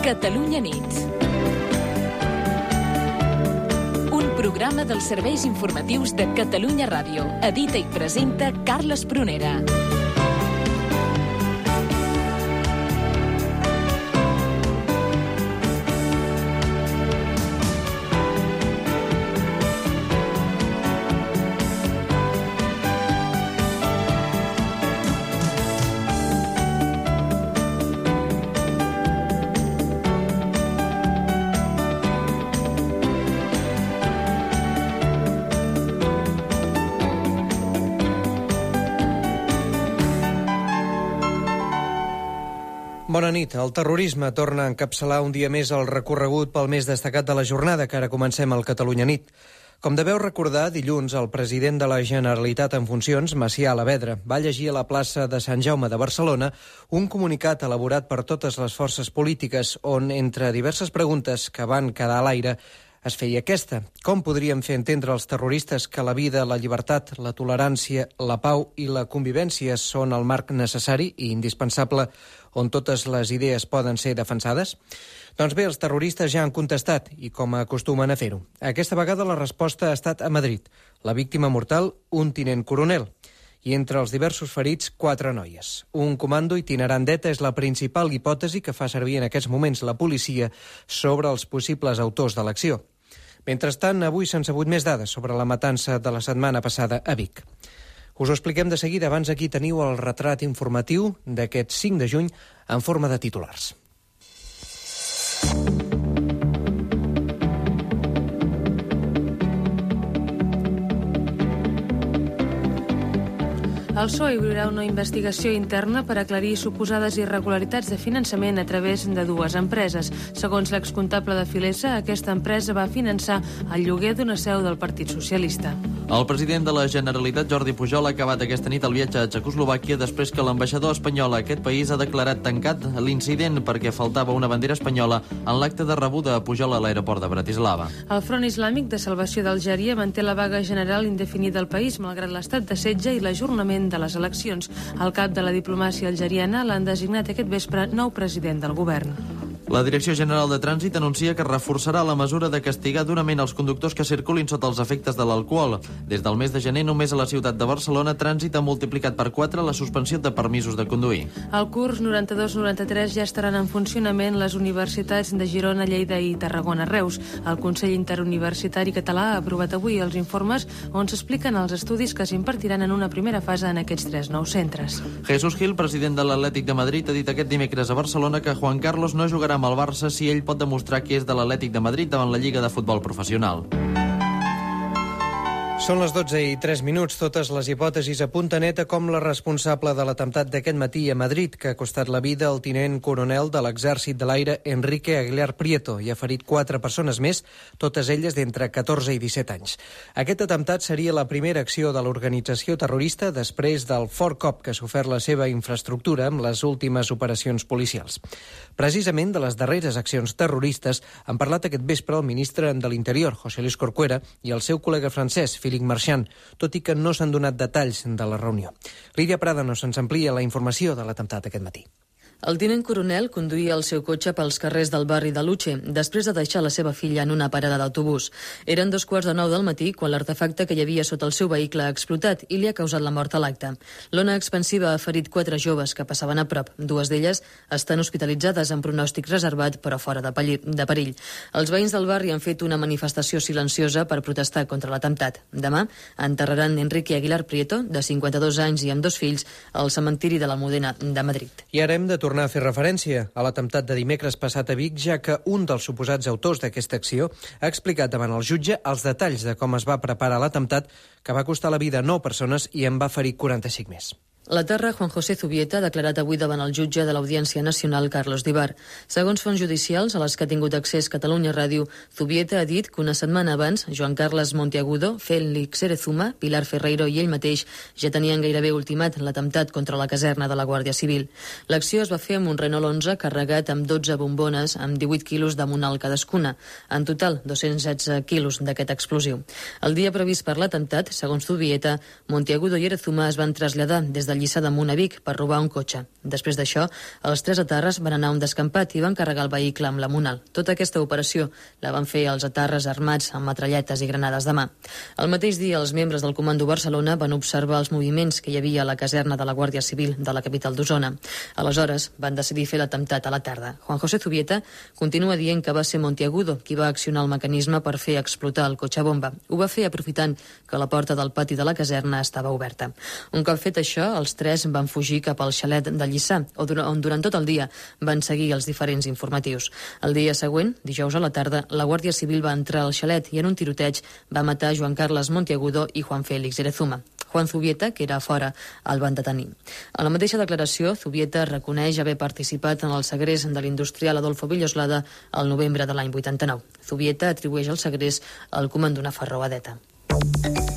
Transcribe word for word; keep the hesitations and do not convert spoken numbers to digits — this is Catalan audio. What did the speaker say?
Catalunya nit. Un programa dels serveis informatius de Catalunya Ràdio. Edita i presenta Carles Prunera. Bona nit. El terrorisme torna a encapçalar un dia més el recorregut pel més destacat de la jornada, que ara comencem al Catalunya nit. Com deveu recordar, dilluns el president de la Generalitat en funcions, Macià Alavedra, va llegir a la plaça de Sant Jaume de Barcelona un comunicat elaborat per totes les forces polítiques on, entre diverses preguntes que van quedar a l'aire, es feia aquesta. Com podríem fer entendre als terroristes que la vida, la llibertat, la tolerància, la pau i la convivència són el marc necessari i indispensable on totes les idees poden ser defensades? Doncs bé, els terroristes ja han contestat, i com acostumen a fer-ho. Aquesta vegada la resposta ha estat a Madrid. La víctima mortal, un tinent coronel. I entre els diversos ferits, quatre noies. Un comando itinerant d'ETA és la principal hipòtesi que fa servir en aquests moments la policia sobre els possibles autors de l'acció. Mentrestant, avui s'han sabut més dades sobre la matança de la setmana passada a Vic. Us ho expliquem de seguida. Abans aquí teniu el retrat informatiu d'aquest cinc de juny en forma de titulars. El P S O E obrirà una investigació interna per aclarir suposades irregularitats de finançament a través de dues empreses. Segons l'excomptable de Filesa, aquesta empresa va finançar el lloguer d'una seu del Partit Socialista. El president de la Generalitat, Jordi Pujol, ha acabat aquesta nit el viatge a Txecoslovàquia després que l'ambaixador espanyol a aquest país ha declarat tancat l'incident perquè faltava una bandera espanyola en l'acte de rebuda a Pujol a l'aeroport de Bratislava. El Front Islàmic de Salvació d'Algèria manté la vaga general indefinida al país, malgrat l'estat de setge i l'ajornament de les eleccions. El cap de la diplomàcia algeriana l'han designat aquest vespre nou president del govern. La Direcció General de Trànsit anuncia que reforçarà la mesura de castigar durament els conductors que circulin sota els efectes de l'alcohol. Des del mes de gener, només a la ciutat de Barcelona, Trànsit ha multiplicat per quatre la suspensió de permisos de conduir. Al curs noranta-dos noranta-tres ja estaran en funcionament les universitats de Girona, Lleida i Tarragona-Reus. El Consell Interuniversitari Català ha aprovat avui els informes on s'expliquen els estudis que s'impartiran en una primera fase en aquests tres nous centres. Jesús Gil, president de l'Atlètic de Madrid, ha dit aquest dimecres a Barcelona que Juan Carlos no jugarà amb el Barça si ell pot demostrar que és de l'Atlètic de Madrid davant la Lliga de Futbol Professional. Són les dotze i tres minuts. Totes les hipòtesis apunten ETA com la responsable de l'atemptat d'aquest matí a Madrid, que ha costat la vida al tinent coronel de l'Exèrcit de l'Aire, Enrique Aguilar Prieto, i ha ferit quatre persones més, totes elles d'entre catorze i disset anys. Aquest atemptat seria la primera acció de l'organització terrorista després del fort cop que ha sofert la seva infraestructura amb les últimes operacions policials. Precisament de les darreres accions terroristes han parlat aquest vespre el ministre de l'Interior, José Luis Corcuera, i el seu col·lega francès, Philippe Marchand, tot i que no s'han donat detalls de la reunió. Lídia Prada nos ens amplia la informació de l'atemptat aquest matí. El tinent coronel conduïa el seu cotxe pels carrers del barri de Luche, després de deixar la seva filla en una parada d'autobús. Eren dos quarts de nou del matí quan l'artefacte que hi havia sota el seu vehicle ha explotat i li ha causat la mort a l'acte. L'ona expansiva ha ferit quatre joves que passaven a prop. Dues d'elles estan hospitalitzades amb pronòstic reservat, però fora de perill. Els veïns del barri han fet una manifestació silenciosa per protestar contra l'atemptat. Demà enterraran Enrique Aguilar Prieto, de cinquanta-dos anys i amb dos fills, al cementiri de l'Almudena de Madrid. I ara hem de tornar a fer referència a l'atemptat de dimecres passat a Vic, ja que un dels suposats autors d'aquesta acció ha explicat davant el jutge els detalls de com es va preparar l'atemptat, que va costar la vida a nou persones i en va ferir quaranta-cinc més. L'etarra Juan José Zubieta ha declarat avui davant el jutge de l'Audiència Nacional, Carlos Dibar. Segons fonts judicials a les que ha tingut accés Catalunya Ràdio, Zubieta ha dit que una setmana abans Joan Carles Monteagudo, Félix Erezuma, Pilar Ferreiro i ell mateix ja tenien gairebé ultimat l'atemptat contra la caserna de la Guàrdia Civil. L'acció es va fer amb un Renault onze carregat amb dotze bombones amb divuit quilos de monal cadascuna. En total, dos-cents setze quilos d'aquest explosiu. El dia previst per l'atemptat, segons Zubieta, Monteagudo i Erezuma es van traslladar des de Lliçà d'Amunt a Vic per robar un cotxe. Després d'això, els tres etarres van anar a un descampat i van carregar el vehicle amb la Munal. Tota aquesta operació la van fer els etarres armats amb metralletes i granades de mà. El mateix dia, els membres del Comando Barcelona van observar els moviments que hi havia a la caserna de la Guàrdia Civil de la capital d'Osona. Aleshores, van decidir fer l'atemptat a la tarda. Juan José Zubieta continua dient que va ser Monteagudo qui va accionar el mecanisme per fer explotar el cotxe bomba. Ho va fer aprofitant que la porta del pati de la caserna estava oberta. Un cop fet això, els tres van fugir cap al xalet de Lliçà, on durant tot el dia van seguir els diferents informatius. El dia següent, dijous a la tarda, la Guàrdia Civil va entrar al xalet i en un tiroteig va matar Joan Carles Monteagudo i Juan Félix Erezuma. Juan Zubieta, que era a fora, el van detenir. A la mateixa declaració, Zubieta reconeix haver participat en el segrest de l'industrial Adolfo Villoslada al novembre de l'any vuitanta-nou. Zubieta atribueix el segrest al comandant Nafarro Adeta.